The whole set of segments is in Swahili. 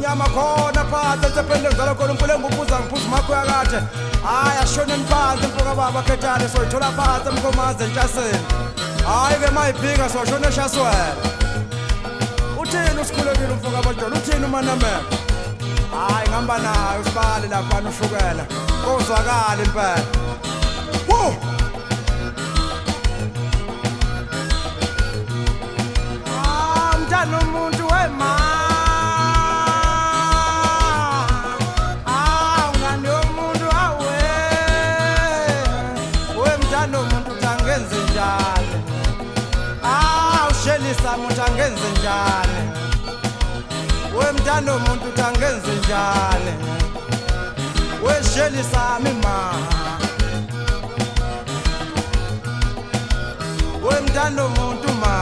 mnyama khona phansi esephendle ngizala khona umfule ngikubuza ngiphuza makho yakade hayi ashoneni phansi mfoka baba khethane soyithola phansi emkomaze entaseni hayi ke mayibhika soshona eshaswela uthini usikhulekile umfoka abantwana uthini umanamela hayi ngihamba nayo usibali lapha ushukela kozwakala impela wo mntana umuntu wema ungani umuntu awe wemntana umuntu tangenze njani ushelisa umuntu angenze njani wemntana umuntu tangenze njani weshelisa mima wemntana umuntu ma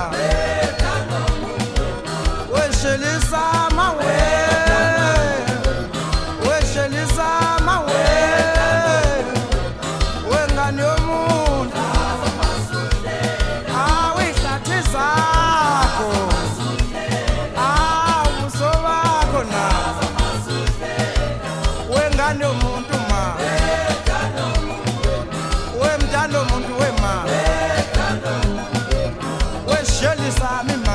weshelisa mawe weshelisa mawe wengani yomuntu awihlathi zakho ubuso bakho na wengani yomuntu ma wemntana umuntu wema weshelisa mima